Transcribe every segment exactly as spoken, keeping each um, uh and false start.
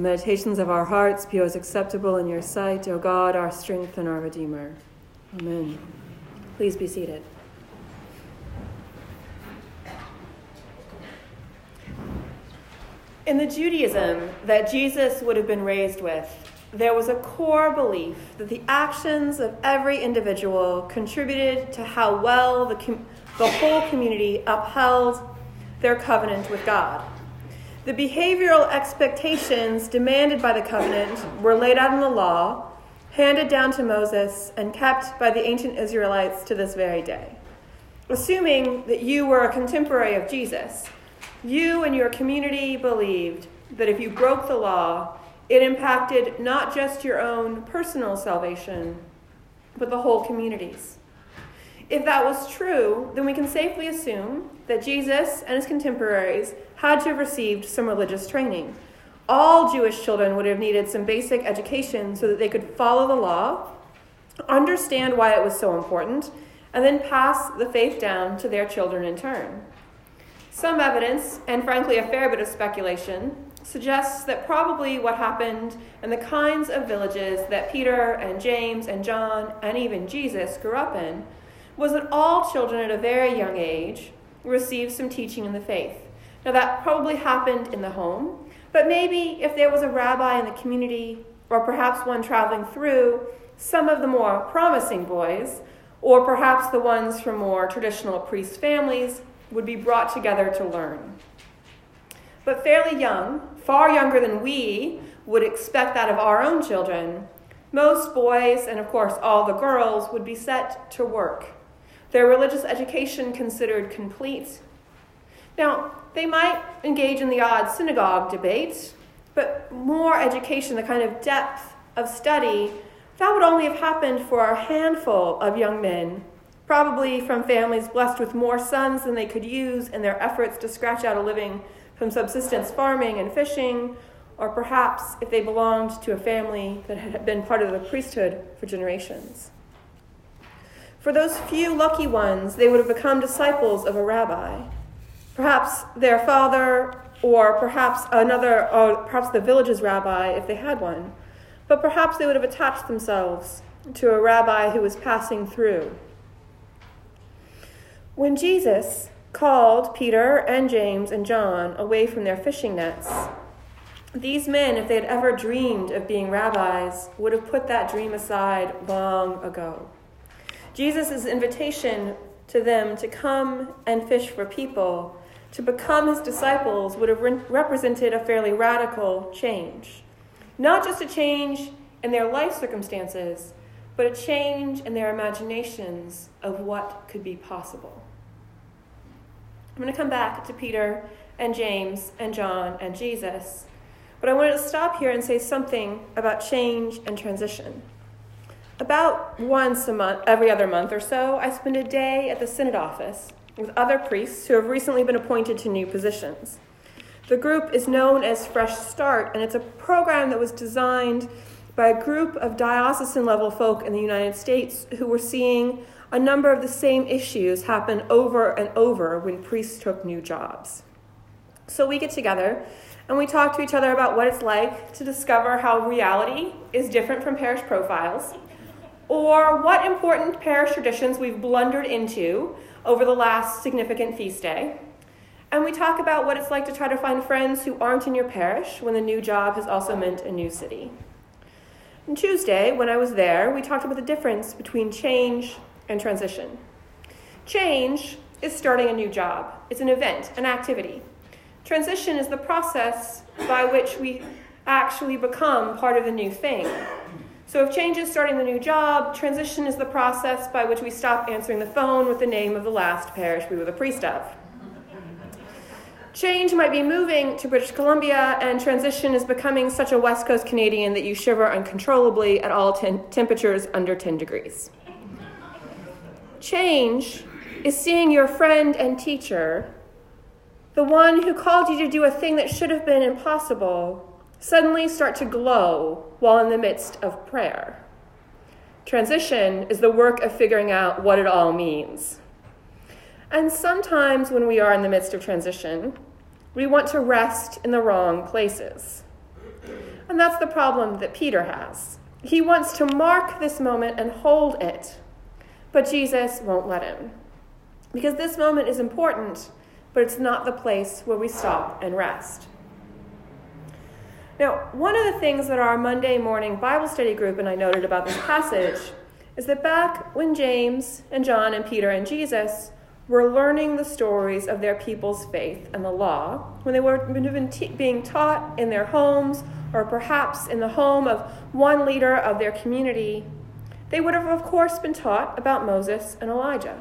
meditations of our hearts be always acceptable in your sight, O God, our strength and our Redeemer. Amen. Please be seated. In the Judaism that Jesus would have been raised with, there was a core belief that the actions of every individual contributed to how well the, com- the whole community upheld their covenant with God. The behavioral expectations demanded by the covenant were laid out in the law, handed down to Moses, and kept by the ancient Israelites to this very day. Assuming that you were a contemporary of Jesus, you and your community believed that if you broke the law, it impacted not just your own personal salvation, but the whole community's. If that was true, then we can safely assume that Jesus and his contemporaries had to have received some religious training. All Jewish children would have needed some basic education so that they could follow the law, understand why it was so important, and then pass the faith down to their children in turn. Some evidence, and frankly a fair bit of speculation, suggests that probably what happened in the kinds of villages that Peter and James and John and even Jesus grew up in was that all children at a very young age received some teaching in the faith. Now that probably happened in the home, but maybe if there was a rabbi in the community, or perhaps one traveling through, some of the more promising boys, or perhaps the ones from more traditional priest families, would be brought together to learn. But fairly young, far younger than we would expect that of our own children, most boys, and of course all the girls, would be set to work, their religious education considered complete. Now, they might engage in the odd synagogue debate, but more education, the kind of depth of study, that would only have happened for a handful of young men, probably from families blessed with more sons than they could use in their efforts to scratch out a living from subsistence farming and fishing, or perhaps if they belonged to a family that had been part of the priesthood for generations. For those few lucky ones, they would have become disciples of a rabbi, perhaps their father, or perhaps another, or perhaps the village's rabbi if they had one, but perhaps they would have attached themselves to a rabbi who was passing through. When Jesus called Peter and James and John away from their fishing nets, these men, if they had ever dreamed of being rabbis, would have put that dream aside long ago. Jesus' invitation to them to come and fish for people, to become his disciples, would have re- represented a fairly radical change. Not just a change in their life circumstances, but a change in their imaginations of what could be possible. I'm going to come back to Peter and James and John and Jesus, but I wanted to stop here and say something about change and transition. About once a month, every other month or so, I spend a day at the Synod office with other priests who have recently been appointed to new positions. The group is known as Fresh Start, and it's a program that was designed by a group of diocesan-level folk in the United States who were seeing a number of the same issues happen over and over when priests took new jobs. So we get together and we talk to each other about what it's like to discover how reality is different from parish profiles, or what important parish traditions we've blundered into over the last significant feast day. And we talk about what it's like to try to find friends who aren't in your parish when the new job has also meant a new city. On Tuesday, when I was there, we talked about the difference between change and transition. Change is starting a new job. It's an event, an activity. Transition is the process by which we actually become part of the new thing. So if change is starting the new job, transition is the process by which we stop answering the phone with the name of the last parish we were the priest of. Change might be moving to British Columbia, and transition is becoming such a West Coast Canadian that you shiver uncontrollably at all ten- temperatures under ten degrees. Change is seeing your friend and teacher, the one who called you to do a thing that should have been impossible, suddenly start to glow while in the midst of prayer. Transition is the work of figuring out what it all means. And sometimes when we are in the midst of transition, we want to rest in the wrong places. And that's the problem that Peter has. He wants to mark this moment and hold it, but Jesus won't let him. Because this moment is important, but it's not the place where we stop and rest. Now, one of the things that our Monday morning Bible study group and I noted about this passage is that back when James and John and Peter and Jesus were learning the stories of their people's faith and the law, when they were being taught in their homes or perhaps in the home of one leader of their community, they would have, of course, been taught about Moses and Elijah.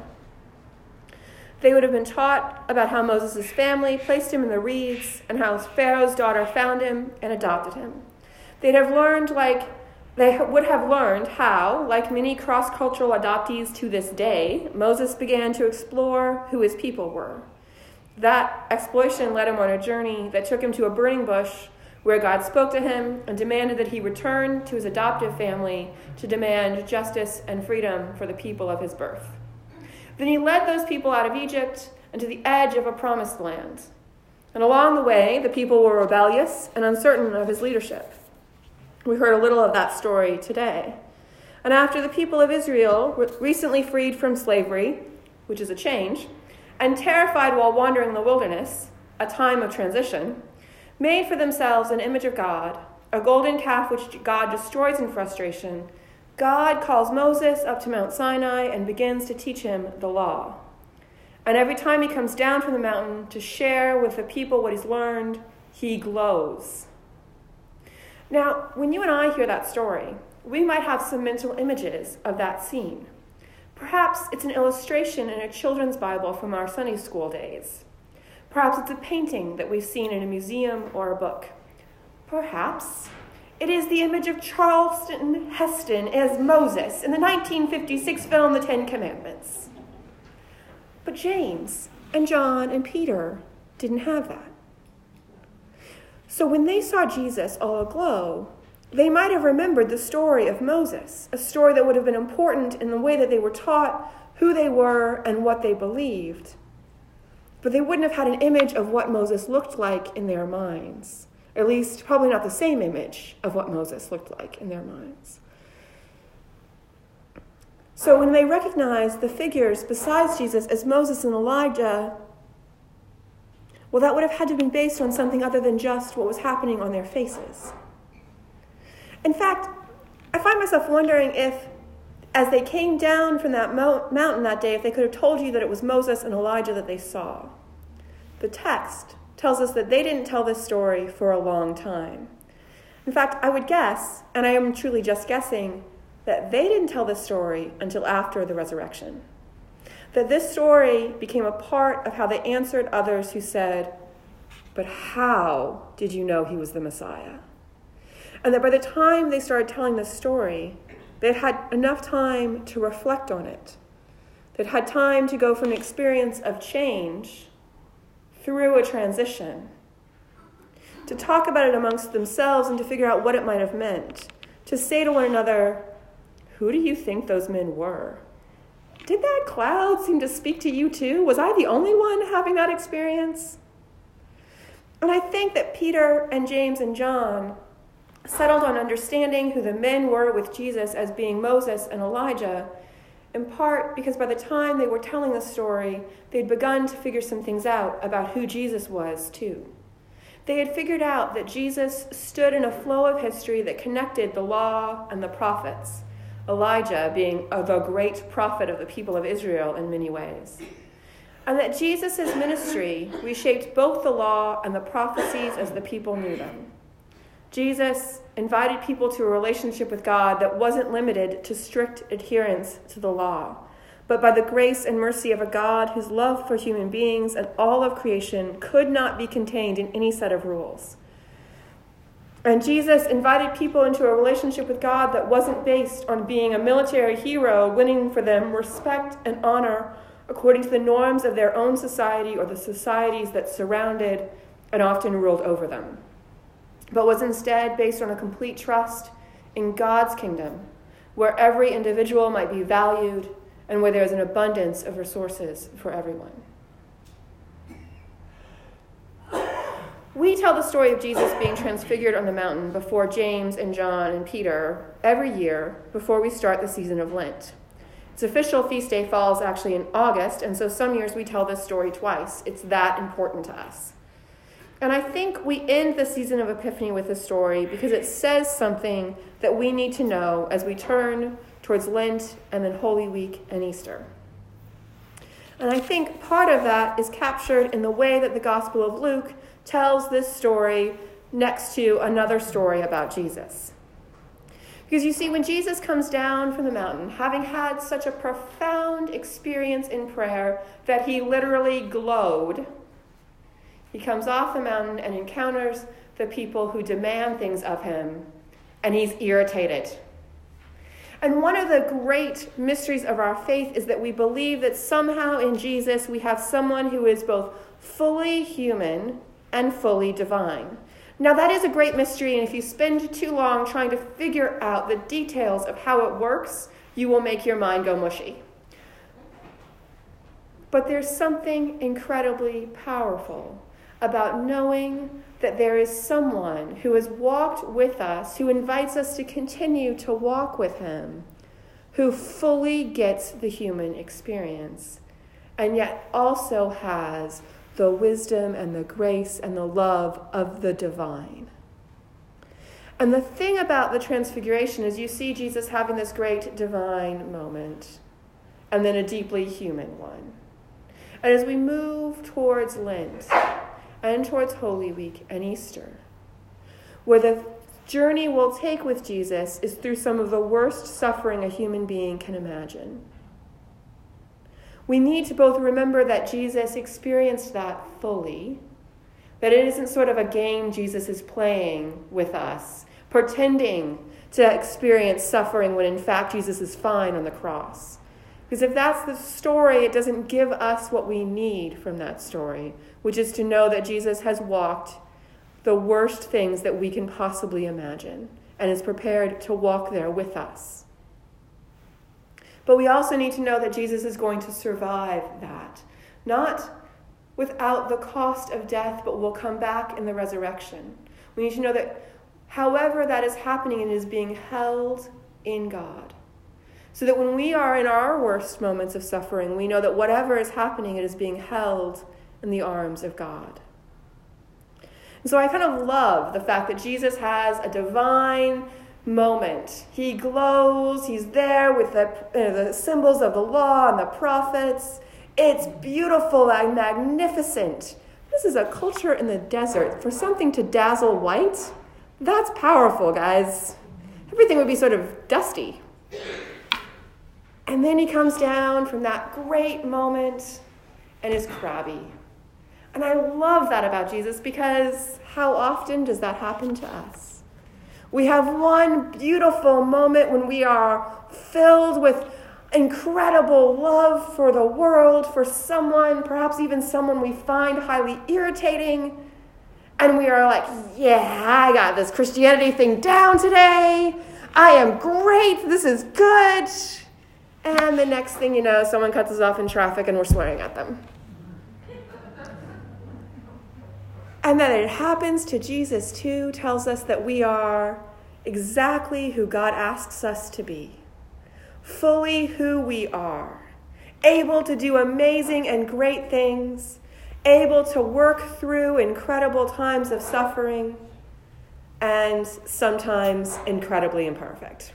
They would have been taught about how Moses' family placed him in the reeds and how Pharaoh's daughter found him and adopted him. They'd have learned like They would have learned how, like many cross-cultural adoptees to this day, Moses began to explore who his people were. That exploration led him on a journey that took him to a burning bush where God spoke to him and demanded that he return to his adoptive family to demand justice and freedom for the people of his birth. Then he led those people out of Egypt and to the edge of a promised land. And along the way, the people were rebellious and uncertain of his leadership. We heard a little of that story today. And after the people of Israel were recently freed from slavery, which is a change, and terrified while wandering in the wilderness, a time of transition, made for themselves an image of God, a golden calf which God destroys in frustration, God calls Moses up to Mount Sinai and begins to teach him the law. And every time he comes down from the mountain to share with the people what he's learned, he glows. Now, when you and I hear that story, we might have some mental images of that scene. Perhaps it's an illustration in a children's Bible from our Sunday school days. Perhaps it's a painting that we've seen in a museum or a book. Perhaps it is the image of Charlton Heston as Moses in the nineteen fifty-six film The Ten Commandments. But James and John and Peter didn't have that. So when they saw Jesus all aglow, they might have remembered the story of Moses, a story that would have been important in the way that they were taught who they were and what they believed. But they wouldn't have had an image of what Moses looked like in their minds. Or at least, probably not the same image of what Moses looked like in their minds. So when they recognized the figures besides Jesus as Moses and Elijah, well, that would have had to be based on something other than just what was happening on their faces. In fact, I find myself wondering if, as they came down from that mo- mountain that day, if they could have told you that it was Moses and Elijah that they saw. The text tells us that they didn't tell this story for a long time. In fact, I would guess, and I am truly just guessing, that they didn't tell this story until after the resurrection. That this story became a part of how they answered others who said, "But how did you know he was the Messiah?" And that by the time they started telling this story, they'd had enough time to reflect on it. They'd had time to go from an experience of change through a transition, to talk about it amongst themselves and to figure out what it might have meant, to say to one another, "Who do you think those men were? Did that cloud seem to speak to you too? Was I the only one having that experience?" And I think that Peter and James and John settled on understanding who the men were with Jesus as being Moses and Elijah, in part because by the time they were telling the story, they'd begun to figure some things out about who Jesus was too. They had figured out that Jesus stood in a flow of history that connected the law and the prophets, Elijah being the great prophet of the people of Israel in many ways. And that Jesus' ministry reshaped both the law and the prophecies as the people knew them. Jesus invited people to a relationship with God that wasn't limited to strict adherence to the law, but by the grace and mercy of a God whose love for human beings and all of creation could not be contained in any set of rules. And Jesus invited people into a relationship with God that wasn't based on being a military hero, winning for them respect and honor according to the norms of their own society or the societies that surrounded and often ruled over them, but was instead based on a complete trust in God's kingdom, where every individual might be valued and where there is an abundance of resources for everyone. We tell the story of Jesus being transfigured on the mountain before James and John and Peter every year before we start the season of Lent. Its official feast day falls actually in August, and so some years we tell this story twice. It's that important to us. And I think we end the season of Epiphany with this story because it says something that we need to know as we turn towards Lent and then Holy Week and Easter. And I think part of that is captured in the way that the Gospel of Luke tells this story next to another story about Jesus. Because you see, when Jesus comes down from the mountain, having had such a profound experience in prayer that he literally glowed, he comes off the mountain and encounters the people who demand things of him, and he's irritated. And one of the great mysteries of our faith is that we believe that somehow in Jesus we have someone who is both fully human and fully divine. Now that is a great mystery, and if you spend too long trying to figure out the details of how it works, you will make your mind go mushy. But there's something incredibly powerful about knowing that there is someone who has walked with us, who invites us to continue to walk with him, who fully gets the human experience, and yet also has the wisdom and the grace and the love of the divine. And the thing about the Transfiguration is you see Jesus having this great divine moment and then a deeply human one. And as we move towards Lent and towards Holy Week and Easter, where the journey we'll take with Jesus is through some of the worst suffering a human being can imagine, we need to both remember that Jesus experienced that fully, that it isn't sort of a game Jesus is playing with us, pretending to experience suffering when in fact Jesus is fine on the cross. Because if that's the story, it doesn't give us what we need from that story, which is to know that Jesus has walked the worst things that we can possibly imagine and is prepared to walk there with us. But we also need to know that Jesus is going to survive that, not without the cost of death, but will come back in the resurrection. We need to know that however that is happening, it is being held in God. So that when we are in our worst moments of suffering, we know that whatever is happening, it is being held in the arms of God. And so I kind of love the fact that Jesus has a divine moment. He glows, he's there with the, you know, the symbols of the law and the prophets. It's beautiful and magnificent. This is a culture in the desert. For something to dazzle white, that's powerful, guys. Everything would be sort of dusty. And then he comes down from that great moment and is crabby. And I love that about Jesus, because how often does that happen to us? We have one beautiful moment when we are filled with incredible love for the world, for someone, perhaps even someone we find highly irritating. And we are like, yeah, I got this Christianity thing down today. I am great. This is good. And the next thing you know, someone cuts us off in traffic and we're swearing at them. And that it happens to Jesus too tells us that we are exactly who God asks us to be. Fully who we are. Able to do amazing and great things. Able to work through incredible times of suffering. And sometimes incredibly imperfect.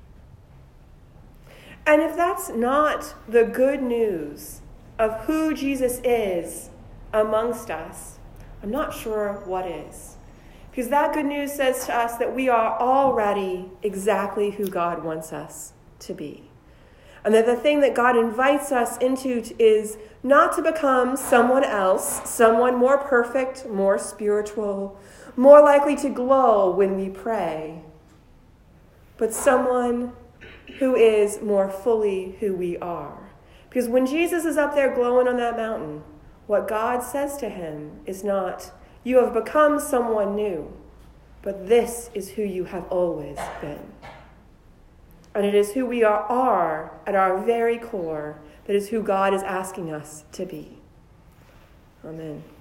And if that's not the good news of who Jesus is amongst us, I'm not sure what is. Because that good news says to us that we are already exactly who God wants us to be. And that the thing that God invites us into is not to become someone else, someone more perfect, more spiritual, more likely to glow when we pray, but someone who is more fully who we are. Because when Jesus is up there glowing on that mountain, what God says to him is not, you have become someone new, but this is who you have always been. And it is who we are, are at our very core, that is who God is asking us to be. Amen.